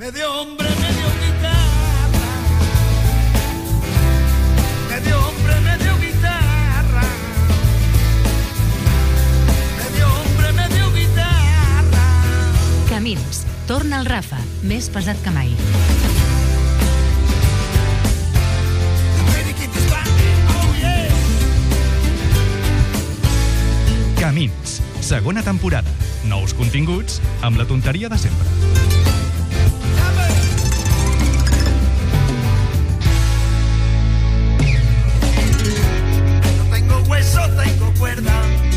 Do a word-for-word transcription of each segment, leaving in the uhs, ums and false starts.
Medio hombre, medio guitarra. Medio hombre, medio guitarra. Medio hombre, medio guitarra. Camins. Torna el Rafa, més pesat que mai. Camins, segona temporada. Nous continguts amb la tonteria de sempre. No tengo hueso, tengo cuerda.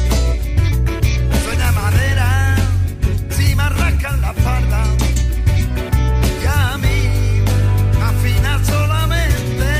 Suena madera, si me arrancan la espalda. Y a mí, afina solamente.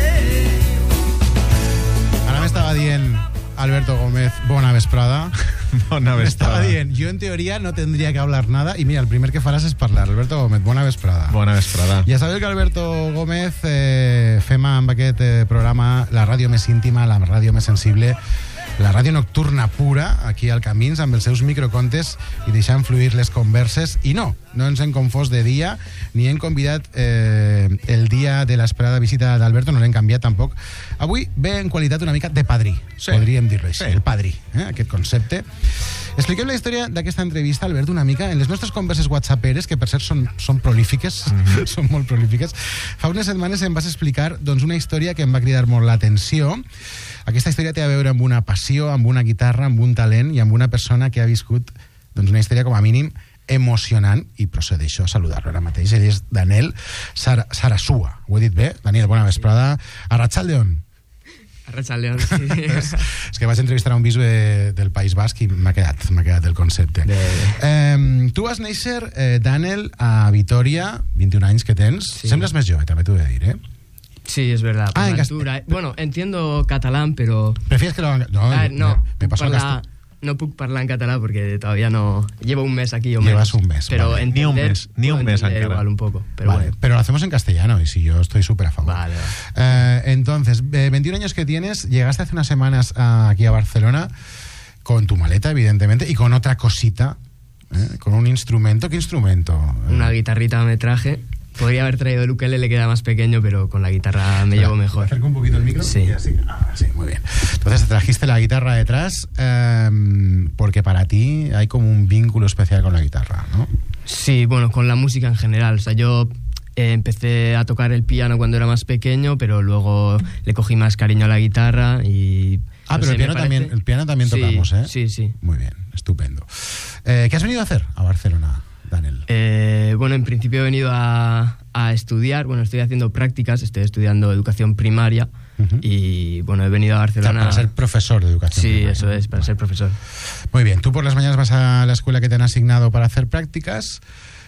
Ara m'estava dient Alberto Gómez, bona vesprada. Bona vesprada. Estaba bien. Yo en teoría no tendría que hablar nada y mira, el primer que faràs es parlar. Alberto Gómez, bona vesprada. Bona vesprada. Ja sabeu que Alberto Gómez eh, fem amb aquest eh, programa la ràdio més íntima, la ràdio més sensible, la ràdio nocturna pura, aquí al Camins, amb els seus microcontes i deixant fluir les converses. I no, no ens hem confós de dia, ni hem convidat eh, el dia de l'esperada visita d'Alberto, no l'hem canviat tampoc. Avui ve en qualitat una mica de padrí, sí. Podríem dir-lo així, sí. El padrí, eh, aquest concepte. Expliquem la història d'aquesta entrevista, Albert, una mica en les nostres converses whatsapperes, que per cert són, són prolífiques, mm-hmm. són molt prolífiques. Fa unes setmanes em vas explicar doncs, una història que em va cridar molt l'atenció. Aquesta història té a veure amb una passió, amb una guitarra, amb un talent i amb una persona que ha viscut doncs, una història com a mínim emocionant, i procedeixo a saludar-lo ara mateix. Ell és Daniel Sar- Sarasua. Ho he dit bé? Daniel, bona vesprada. Arratsaldeon. Arratsaldeon, sí. és, és que vaig entrevistar a un bisbe del País Basc i m'ha quedat, m'ha quedat el concepte. Bé, bé. Eh, tu vas néixer, eh, Daniel, a Vitoria, vint-i-un anys que tens. Sí. Sembles més jove, també t'ho he de dir, eh? Sí, es verdad. Ah, Por en la cast- altura. Bueno, entiendo catalán, pero... ¿Prefieres que lo haga? No, Ah, no, me, me paso al parla- castellano. no puc parlar en català porque todavía no... Llevo un mes aquí o Llevas menos. un mes, Pero vale. entender, Ni un mes, ni un puedo mes entender encara. igual un poco, pero Vale, bueno. pero lo hacemos en castellano y si yo estoy súper a favor. Vale, vale. Eh, entonces, eh, veintiún años que tienes, llegaste hace unas semanas a- aquí a Barcelona con tu maleta, evidentemente, y con otra cosita, ¿eh? Con un instrumento. ¿Qué instrumento? Eh, Una guitarrita me traje. Podría haber traído el ukelele, que era más pequeño, pero con la guitarra me llevo mejor. Acerca un poquito el micro. Sí. Y así. Ah, sí, muy bien. Entonces te trajiste la guitarra detrás eh, porque para ti hay como un vínculo especial con la guitarra, ¿no? Sí, bueno, con la música en general. O sea, yo eh, empecé a tocar el piano cuando era más pequeño, pero luego le cogí más cariño a la guitarra y... Ah, no pero sé, el piano, me también, parece- el piano también Sí, tocamos, ¿eh? Sí, sí. Muy bien, estupendo. Eh, ¿Qué has venido a hacer a Barcelona, Daniel? Eh, bueno, en principio he venido a, a estudiar. Bueno, estoy haciendo prácticas, estoy estudiando educación primaria. Ujú. Y bueno, he venido a O sea, Barcelona... para ser profesor de educación. Sí, primaria. eso es, para ser profesor. Muy bien, tú por las mañanas vas a la escuela que te han asignado para hacer prácticas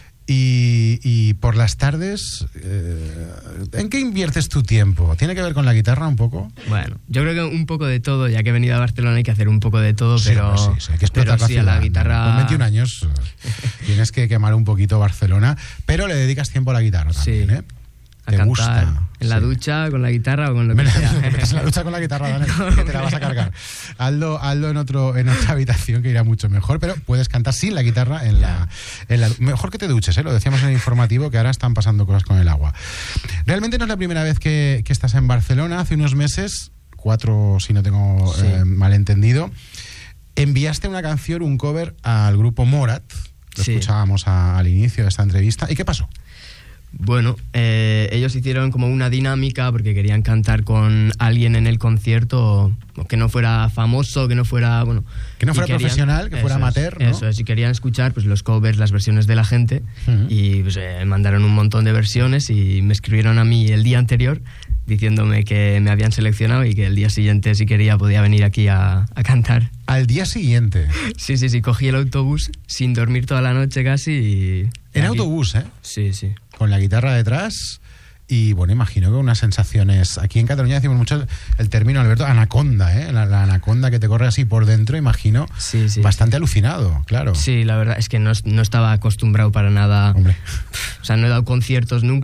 y, y por las tardes, eh, ¿en qué inviertes tu tiempo? ¿Tiene que ver con la guitarra un poco? Bueno, yo creo que un poco de todo, ya que he venido a Barcelona hay que hacer un poco de todo, Sí, pero, hombre, sí, sí, hay que explotar pero la sí, a ciudad, la ¿no? guitarra... Con veintiún años eh, tienes que quemar un poquito Barcelona, pero le dedicas tiempo a la guitarra también, Sí. ¿eh? A ¿Te cantar gusta? en la Sí. ducha, con la guitarra o con lo Me que la, sea. te metes en la ducha con la guitarra, Daniel, que te la vas a cargar. Hazlo, hazlo en, otro, en otra habitación que irá mucho mejor, pero puedes cantar sin la guitarra en la, en la... Mejor que te duches, ¿eh? Lo decíamos en el informativo, que ahora están pasando cosas con el agua. Realmente no es la primera vez que, que estás en Barcelona. Hace unos meses, cuatro si no tengo Sí. eh, malentendido, enviaste una canción, un cover al grupo Morat. Lo Sí. escuchábamos a- al inicio de esta entrevista. ¿Y qué pasó? Bueno, eh, ellos hicieron como una dinámica porque querían cantar con alguien en el concierto o que no fuera famoso, que no fuera, bueno... Que no y fuera profesional, que fuera eso es, amateur, ¿no? Eso es, y querían escuchar pues los covers, las versiones de la gente. Ujú. Y pues eh, mandaron un montón de versiones y me escribieron a mí el día anterior diciéndome que me habían seleccionado y que el día siguiente, si quería, podía venir aquí a, a cantar. Al día siguiente. Sí, sí, sí, cogí el autobús sin dormir toda la noche casi y... En aquí. autobús, ¿eh? Sí, sí. Con la guitarra detrás y, bueno, imagino que unas sensaciones... Aquí en Cataluña decimos mucho el término, Alberto, anaconda, ¿eh? La, la anaconda que te corre así por dentro, imagino. Sí, sí. Bastante alucinado, claro. Sí, la verdad es que no, no estaba acostumbrado para nada. Hombre. O sea, no he dado conciertos nunca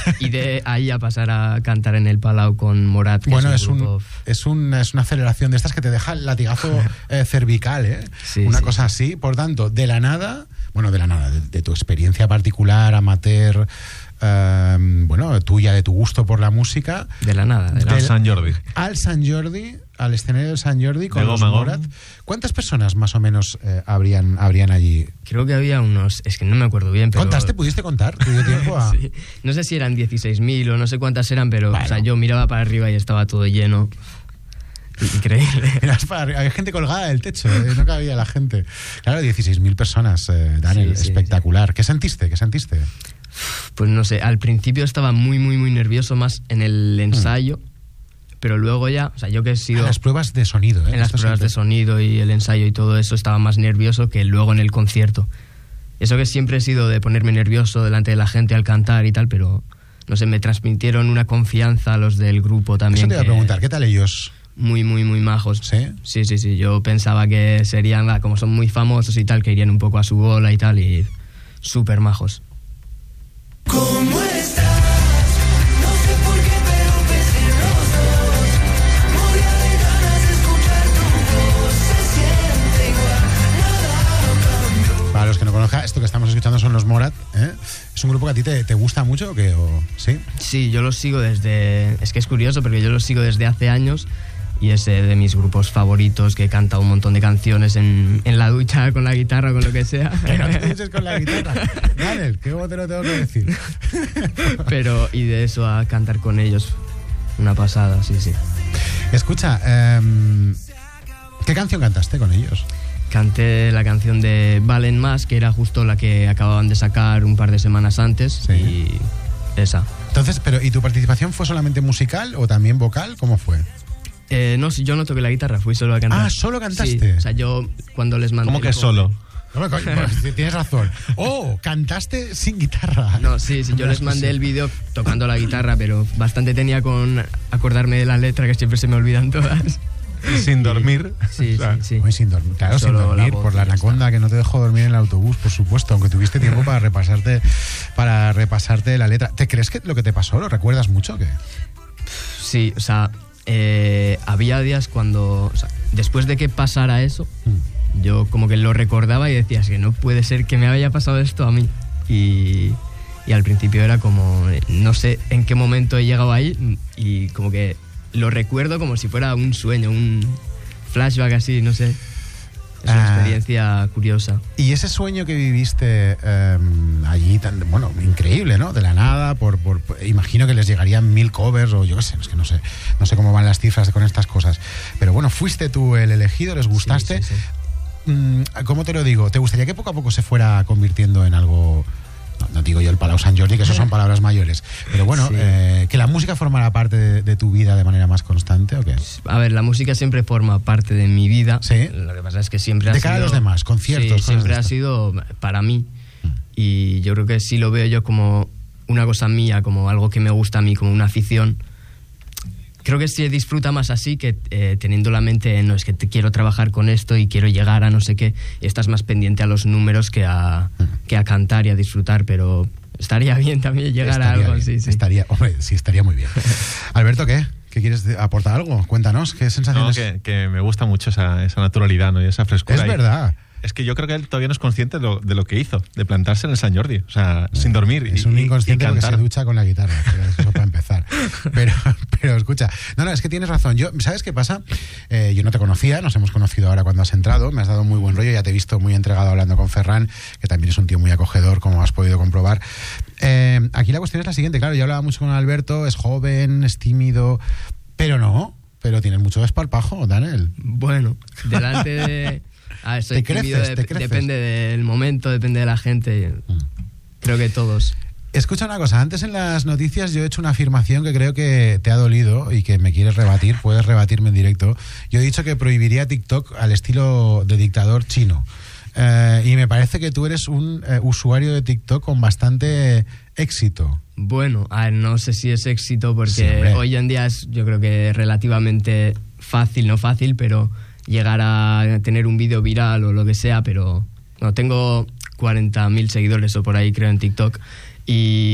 Y de ahí a pasar a cantar en el Palau con Morat. Que Bueno, es, es, un un, grupo... es, un, es una aceleración de estas que te deja el latigazo eh, cervical, ¿eh? Sí, una sí, cosa sí. así. Por tanto, de la nada, bueno, de la nada, de, de tu experiencia particular, amateur, eh, bueno, tuya, de tu gusto por la música, De la nada. De la... Al Del- Sant Jordi. al Sant Jordi, al escenario del Sant Jordi con De los Goma Gom. Morat. ¿Cuántas personas más o menos eh, habrían, habrían allí? Creo que había unos... Es que no me acuerdo bien, pero... ¿Contaste? ¿Pudiste contar? ¿Te dio tiempo a...? Sí. No sé si eran dieciséis mil o no sé cuántas eran, pero Bueno. o sea, yo miraba para arriba y estaba todo lleno. Increíble. Miras para arriba, había gente colgada del techo, eh, no cabía la gente. Claro, dieciséis mil personas, eh, Daniel, Sí, sí, espectacular. ¿Qué sentiste? ¿Qué sentiste? Pues no sé, al principio estaba muy, muy, muy nervioso más en el ensayo, pero luego ya, o sea, yo que he sido... A las pruebas de sonido, ¿eh? en las Esto pruebas siempre- de sonido y el ensayo y todo eso estaba más nervioso que luego en el concierto. Eso que siempre he sido de ponerme nervioso delante de la gente al cantar y tal, pero no sé, me transmitieron una confianza a los del grupo también. Eso te iba a que preguntar, ¿qué tal ellos? Muy, muy, muy majos. ¿Sí? Sí, sí, sí. Yo pensaba que serían, ah, como son muy famosos y tal, que irían un poco a su bola y tal, y súper majos. ¿Cómo estás? No sé por qué, pero pensé en los dos. Moría de ganas de escuchar tu voz. Se siente igual, nada cambió. Para los que no conozcan, esto que estamos escuchando son los Morat, ¿eh? ¿Es un grupo que a ti te, te gusta mucho o qué? ¿O, ¿sí? Sí, yo los sigo desde... Es que es curioso, porque yo los sigo desde hace años y es eh, de mis grupos favoritos, que he cantado un montón de canciones en, en la ducha, con la guitarra, con lo que sea. Que no te dices con la guitarra. Daniel, ¿qué te lo tengo que decir? Pero, y de eso a cantar con ellos, una pasada, sí, sí. Escucha, eh, ¿qué canción cantaste con ellos? Canté la canción de Valen Más, que era justo la que acababan de sacar un par de semanas antes, Sí. y esa. Entonces, pero ¿y tu participación fue solamente musical o también vocal? ¿Cómo fue? Eh, no, si yo no toqué la guitarra, fui solo a cantar. Ah, ¿solo cantaste? Sí, o sea, yo cuando les mandé... ¿Cómo que el- solo? No, coño, pues, tienes razón. Oh, cantaste sin guitarra. No, sí, sí, yo les mandé el vídeo tocando la guitarra, pero bastante tenía con acordarme de la letra, que siempre se me olvidan todas. Sin dormir. Sí, O sea, sí, sí. Muy sin dormir, claro, sin Solo la dormir, voz por la y ya anaconda que no te dejó dormir en el autobús, por supuesto, aunque tuviste tiempo para repasarte para repasarte la letra. ¿Te crees que lo que te pasó lo recuerdas mucho o qué? Sí, o sea, eh, había días cuando, o sea, después de que pasara eso, Mm. yo como que lo recordaba y decía, es que no puede ser que me haya pasado esto a mí. Y, y al principio era como, eh, no sé en qué momento he llegado ahí y como que lo recuerdo como si fuera un sueño, un flashback así, no sé. Es una Ah. experiencia curiosa. Y ese sueño que viviste eh, allí, tan, bueno, increíble, ¿no? De la nada, por, por, por- imagino que les llegarían mil covers o yo qué sé, es que no sé, no sé cómo van las cifras con estas cosas. Pero bueno, fuiste tú el elegido, les gustaste. Sí, sí, sí. Mm, ¿Cómo te lo digo? ¿Te gustaría que poco a poco se fuera convirtiendo en algo... No, no digo yo el Palau Sant Jordi, que eso son palabras mayores. Pero bueno, Sí. eh, que la música formara parte de, de tu vida de manera más constante, ¿o qué? A ver, la música siempre forma parte de mi vida. Sí. Lo que pasa es que siempre ha De sido... cara a los demás, conciertos, Sí, cosas siempre de ha estas. sido para mí. Y yo creo que sí lo veo yo como una cosa mía, como algo que me gusta a mí, como una afición. Creo que se disfruta más así que eh, teniendo la mente, no, es que te quiero trabajar con esto y quiero llegar a no sé qué. Y estás más pendiente a los números que a, que a cantar y a disfrutar, pero estaría bien también llegar Estaría a algo bien, así. Sí. Estaría, hombre, sí, estaría muy bien. Alberto, ¿qué? ¿Qué quieres de- aportar algo? Cuéntanos, ¿qué No, sensaciones? que, que me gusta mucho esa, esa naturalidad, ¿no? Y esa frescura. Es Y- verdad. Es que yo creo que él todavía no es consciente de lo, de lo que hizo, de plantarse en el Sant Jordi, o sea, sin dormir. Es y- un y- inconsciente y porque cantar. se ducha con la guitarra. Eso para empezar. Pero, pero escucha, no, no, es que tienes razón. Yo, ¿sabes qué pasa? Eh, yo no te conocía, nos hemos conocido ahora cuando has entrado. Me has dado muy buen rollo, ya te he visto muy entregado hablando con Ferran, que también es un tío muy acogedor, como has podido comprobar. Eh, aquí la cuestión es la siguiente, claro, yo hablaba mucho con Alberto, es joven, es tímido, pero no, pero tienes mucho desparpajo, Daniel. Bueno, delante de... Ah, soy Te creces, tímido, te dep- creces. depende del momento, depende de la gente. Creo que todos. Escucha una cosa, antes en las noticias yo he hecho una afirmación que creo que te ha dolido y que me quieres rebatir, puedes rebatirme en directo. Yo he dicho que prohibiría TikTok al estilo de dictador chino. Eh, y me parece que tú eres un eh, usuario de TikTok con bastante éxito. Bueno, a ver, no sé si es éxito porque Sí, hombre. hoy en día es, yo creo que relativamente fácil, no fácil, pero llegar a tener un vídeo viral o lo que sea, pero no, tengo cuarenta mil seguidores o por ahí creo en TikTok y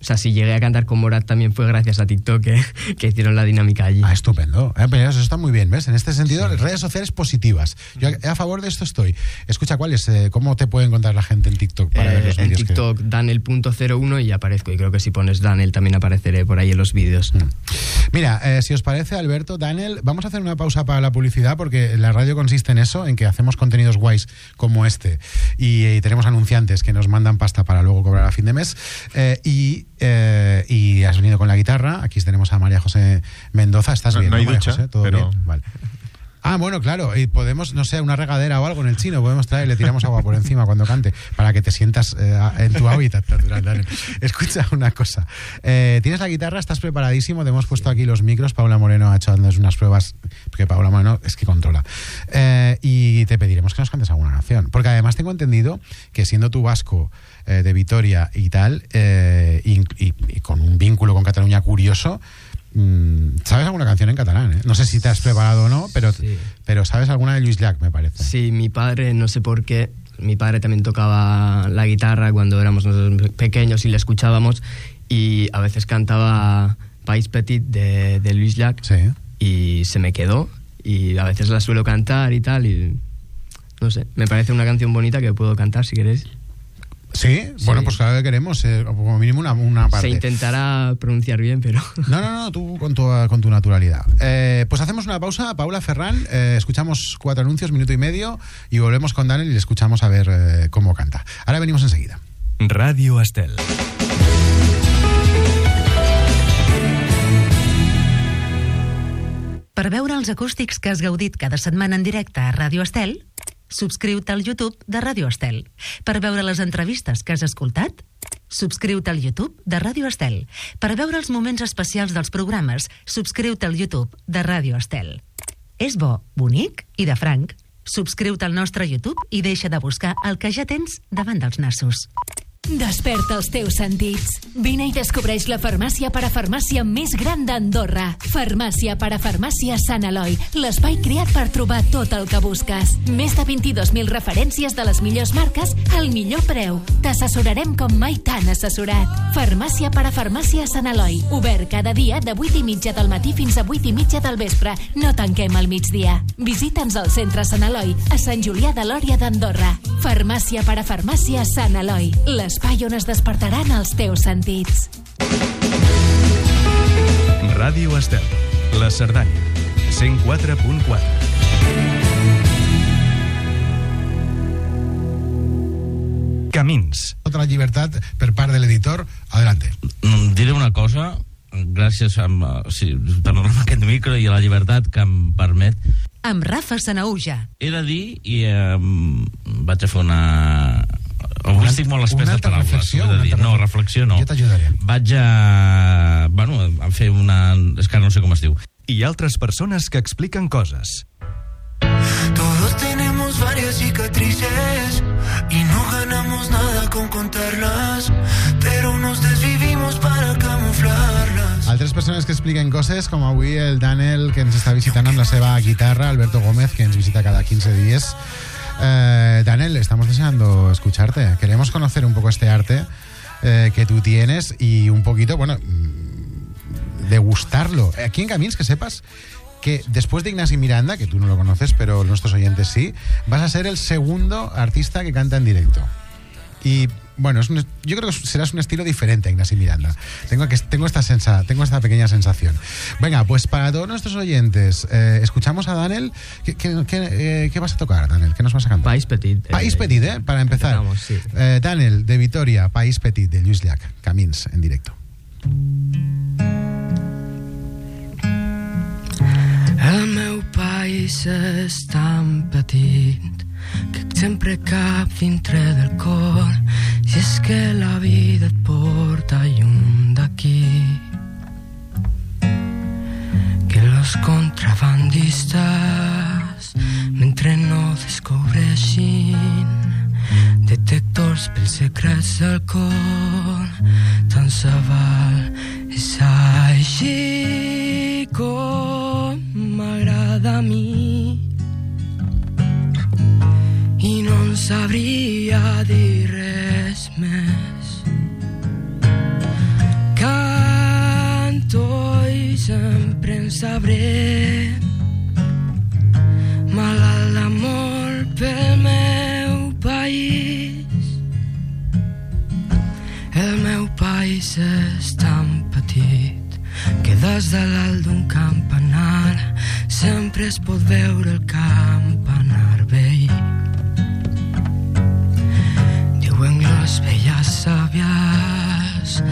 O sea, si llegué a cantar con Morat también fue gracias a TikTok que, que hicieron la dinámica allí. Ah, estupendo. Eh, pero eso está muy bien, ¿ves? En este sentido, sí. Redes sociales positivas. Yo a, a favor de esto estoy. Escucha, ¿cuál es? Eh, ¿Cómo te puede encontrar la gente en TikTok para eh, ver los vídeos? En TikTok, que... Daniel punto cero uno y aparezco. Y creo que si pones Daniel también apareceré por ahí en los vídeos. Mm. Mira, eh, si os parece, Alberto, Daniel, vamos a hacer una pausa para la publicidad porque la radio consiste en eso, en que hacemos contenidos guays como este y, y tenemos anunciantes que nos mandan pasta para luego cobrar a fin de mes. Eh, y... Eh, y has venido con la guitarra. Aquí tenemos a María José Mendoza. ¿Estás no, bien? No hay ¿no, María ducha, José? ¿Todo pero... bien? Vale. Ah, bueno, claro. Y podemos, no sé, una regadera o algo en el chino. Podemos traer, le tiramos agua por encima cuando cante para que te sientas eh, en tu hábitat natural, Daniel. Escucha una cosa. Eh, Tienes la guitarra, estás preparadísimo. Te hemos puesto aquí los micros. Paula Moreno ha hecho unas pruebas, porque Paula Moreno es que controla. Eh, y te pediremos que nos cantes alguna canción. Porque además tengo entendido que siendo tú vasco, Eh, de Vitoria y tal, eh, y, y, y con un vínculo con Cataluña curioso, mmm, ¿sabes alguna canción en catalán? Eh? No sé si te has preparado o no, pero, sí. pero ¿sabes alguna de Lluís Llach, me parece? Sí, mi padre, no sé por qué, mi padre también tocaba la guitarra cuando éramos nosotros pequeños y le escuchábamos, y a veces cantaba País Petit de, de Lluís Llach, sí. Y se me quedó, y a veces la suelo cantar y tal, y no sé, me parece una canción bonita que puedo cantar si queréis. ¿Sí? Sí, bueno, pues claro que queremos, eh, como mínimo una, una parte. Se intentará pronunciar bien, pero... No, no, no, tú con tu, con tu naturalidad. Eh, pues hacemos una pausa, Paula, Ferran, eh, escuchamos cuatro anuncios, minuto y medio, y volvemos con Daniel y le escuchamos a ver eh, cómo canta. Ahora venimos enseguida. Radio Estel. Per veure els acústics que has gaudit cada setmana en directe a Radio Estel, subscriu-te al YouTube de Radio Estel. Per veure les entrevistes que has escoltat, subscriu-te al YouTube de Radio Estel. Per veure els moments especials dels programes, subscriu-te al YouTube de Radio Estel. És bo, bonic i de franc. Subscriu-te al nostre YouTube i deixa de buscar el que ja tens davant dels nassos. Desperta els teus sentits. Vine i descobreix la farmàcia parafarmàcia més gran d'Andorra. Farmàcia parafarmàcia Sant Eloi, l'espai creat per trobar tot el que busques. Més de vint-i-dos mil referències de les millors marques al millor preu. T'assessorarem com mai t'han assessorat. Farmàcia parafarmàcia Sant Eloi, obert cada dia de vuit i mitja del matí fins a vuit i mitja del vespre. No tanquem al migdia. Visita'ns al centre Sant Eloi, a Sant Julià de Lòria d'Andorra. Farmàcia parafarmàcia Sant Eloi, l'espai on es despertaran els teus sentits. Ràdio Estel, la Cerdanya, cent quatre punt quatre. Camins. Tota la llibertat per part de l'editor. Adelante. Diré una cosa, gràcies a, sí, per aquest micro i a la llibertat que em permet. Amb Rafa Sanaúja. He de dir, i eh, vaig a fer una... Avui estic molt espès de paraules. Reflexió, de dir. No, reflexió no. Jo t'ajudaré. Vaig a... Bueno, a fer una... És que no sé com es diu. I altres persones que expliquen coses. Todos tenemos varias cicatrices y no ganamos nada con contarlas, pero nos desvivimos para camuflarlas. Altres persones que expliquen coses, com avui el Daniel, que ens està visitant amb la seva guitarra, Alberto Gómez, que ens visita cada quince días. Eh, Daniel, estamos deseando escucharte. Queremos conocer un poco este arte eh, que tú tienes y un poquito, bueno, degustarlo. Aquí en Camins, que sepas que después de Ignasi Miranda, que tú no lo conoces, pero nuestros oyentes sí, vas a ser el segundo artista que canta en directo. Y bueno, es un, yo creo que serás un estilo diferente a Ignasi Miranda. Tengo, que, tengo, esta sensa, tengo esta pequeña sensación. Venga, pues para todos nuestros oyentes, eh, escuchamos a Daniel. ¿Qué, qué, qué, eh, ¿Qué vas a tocar, Daniel? ¿Qué nos vas a cantar? País Petit. País eh, Petit, ¿eh? Para empezar. Sí. Eh, Daniel, de Vitoria, País Petit, de Lluís Llach, Camins, en directo. El meu país és tan petit que sempre cap dintre del cor, si és que la vida et porta lluny d'aquí. Que los contrabandistes, mentre no descobreixin detectors pels secrets del cor, tant se val és així com m'agrada a mi. I no en sabria dir res més. sempre en sabré. Malalt d'amor pel meu país. El meu país és tan petit que des de l'alt d'un campanar sempre es pot veure el campanar vell. Diuen les velles sàvies.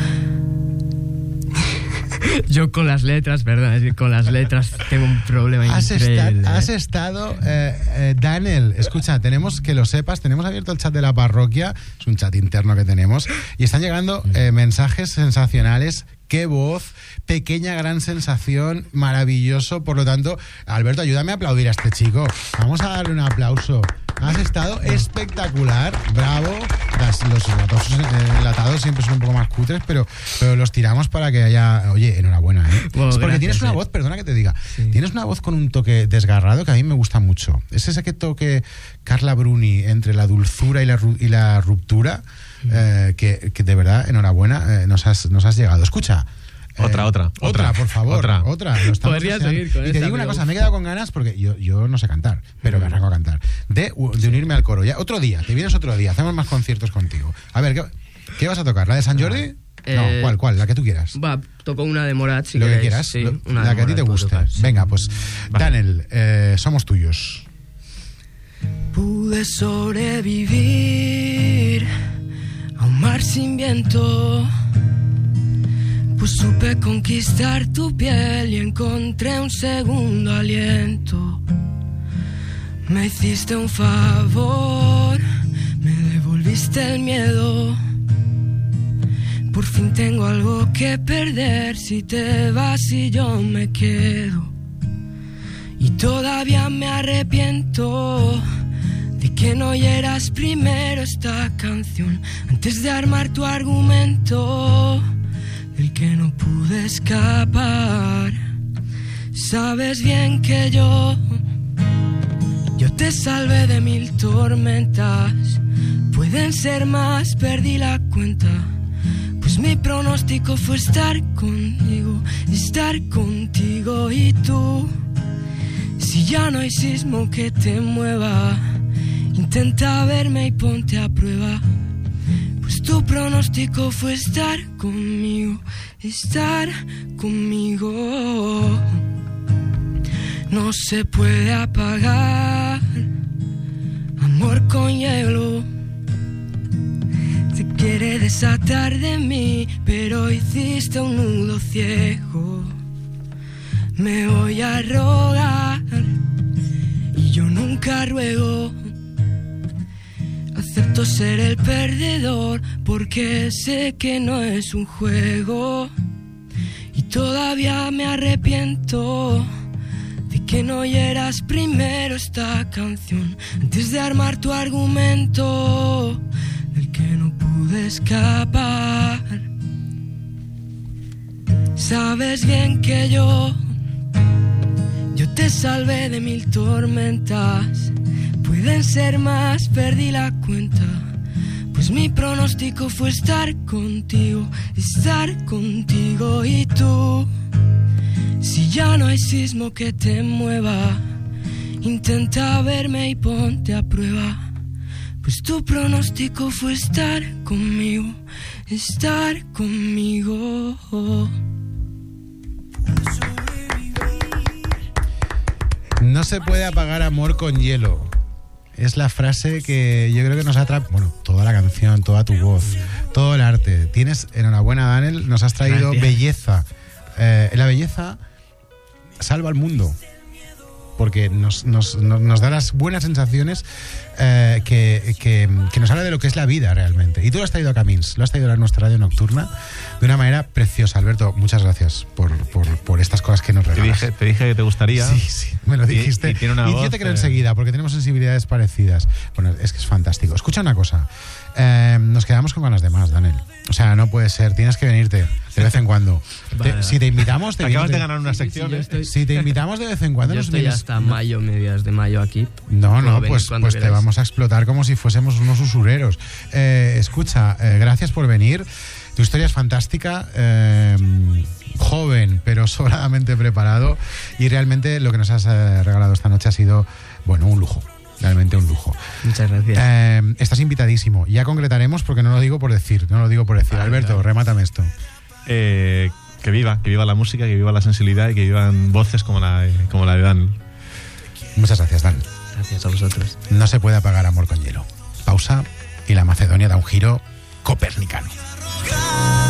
Yo con las letras, perdón, es que con las letras tengo un problema Has, increíble. esta- has estado, eh, eh, Daniel, escucha, tenemos que lo sepas, tenemos abierto el chat de la parroquia, es un chat interno que tenemos, y están llegando eh, mensajes sensacionales. Qué voz, pequeña gran sensación, maravilloso. Por lo tanto, Alberto, ayúdame a aplaudir a este chico. Vamos a darle un aplauso. Has estado espectacular, bravo. Las- los aplausos eh, enlatados siempre son un poco más cutres, pero, pero los tiramos para que haya... Oye, enhorabuena, ¿eh? Bueno, es porque gracias, tienes una sí. voz, perdona que te diga, tienes una voz con un toque desgarrado que a mí me gusta mucho. Es ese que toque Carla Bruni entre la dulzura y la, ru- y la ruptura, eh, que, que de verdad, enhorabuena, eh, nos, has, nos has llegado. Escucha. eh, Otra, otra, Otra, otra. por favor. Otra. Otra. Lo estamos Podría deseando. seguir con y te esta, digo una pero- cosa, me he quedado con ganas porque yo, yo no sé cantar, pero me arranco a cantar. De, de unirme al coro. Ya, otro día, te vienes otro día, hacemos más conciertos contigo. A ver, ¿qué, qué vas a tocar? ¿La de San Jordi? No, Eh, ¿cuál, cuál? La que tú quieras. Va, toco una de Morat, si Lo que queréis. quieras, Sí, lo- una la de que a ti Morat te puedo guste. tocar, sí. Venga, pues, Daniel, eh, somos tuyos. Pude sobrevivir a un mar sin viento, pues supe conquistar tu piel y encontré un segundo aliento. Me hiciste un favor, me devolviste el miedo. Por fin tengo algo que perder si te vas y yo me quedo. Y todavía me arrepiento de que no oyeras primero esta canción antes de armar tu argumento del que no pude escapar. Sabes bien que yo, yo te salvé de mil tormentas. Pueden ser más, perdí la cuenta. Pues mi pronóstico fue estar contigo, estar contigo y tú. Si ya no hay sismo que te mueva, intenta verme y ponte a prueba. Pues tu pronóstico fue estar conmigo, estar conmigo. No se puede apagar amor con hielo. Se quiere desatar de mí, pero hiciste un nudo ciego. Me voy a rogar y yo nunca ruego. Acepto ser el perdedor porque sé que no es un juego. Y todavía me arrepiento de que no oyeras primero esta canción antes de armar tu argumento del que no pude escapar. Sabes bien que yo, yo te salvé de mil tormentas. Pueden ser más, perdí la cuenta. Pues mi pronóstico fue estar contigo, estar contigo y tú. Si ya no hay sismo que te mueva, intenta verme y ponte a prueba. Pues tu pronóstico fue estar conmigo, estar conmigo. No se puede apagar amor con hielo. Es la frase que yo creo que nos atrapa. Bueno, toda la canción, toda tu voz, todo el arte. Tienes, enhorabuena, Daniel, nos has traído Gracias. belleza. Eh, la belleza salva al mundo. Porque nos, nos, nos, nos da las buenas sensaciones eh, que, que, que nos habla de lo que es la vida realmente. Y tú lo has traído a Camins, lo has traído a nuestra radio nocturna de una manera preciosa. Alberto, muchas gracias por, por, por estas cosas que nos Te regalas. dije, te dije que te gustaría. Sí, sí, me lo Y- dijiste. y tiene una yo voz, te creo eh, enseguida, porque tenemos sensibilidades parecidas. Bueno, es que es fantástico. Escucha una cosa. Eh, nos quedamos con ganas de más, Daniel. O sea, no puede ser. Tienes que venirte de vez en cuando. Vale, Te- vale. si te invitamos, te Te acabas vienes de ganar una sección. yo ¿eh? estoy- Si te invitamos de vez en cuando, Yo nos estoy vienes- hasta mayo, mediados de mayo aquí. No, Puedo no, venir pues, cuando pues te queráis. vamos a explotar como si fuésemos unos usureros. Eh, escucha, eh, gracias por venir. Tu historia es fantástica. Eh, joven, pero sobradamente preparado. Y realmente lo que nos has eh, regalado esta noche ha sido, bueno, un lujo. Realmente un lujo. Muchas gracias. Eh, estás invitadísimo. Ya concretaremos porque no lo digo por decir, no lo digo por decir. Ah, Alberto, claro. remátame esto. Eh, que viva, que viva la música, que viva la sensibilidad y que vivan voces como la, como la de Dan. Muchas gracias, Dan. Gracias a vosotros. No se puede apagar amor con hielo. Pausa y la Macedonia da un giro copernicano.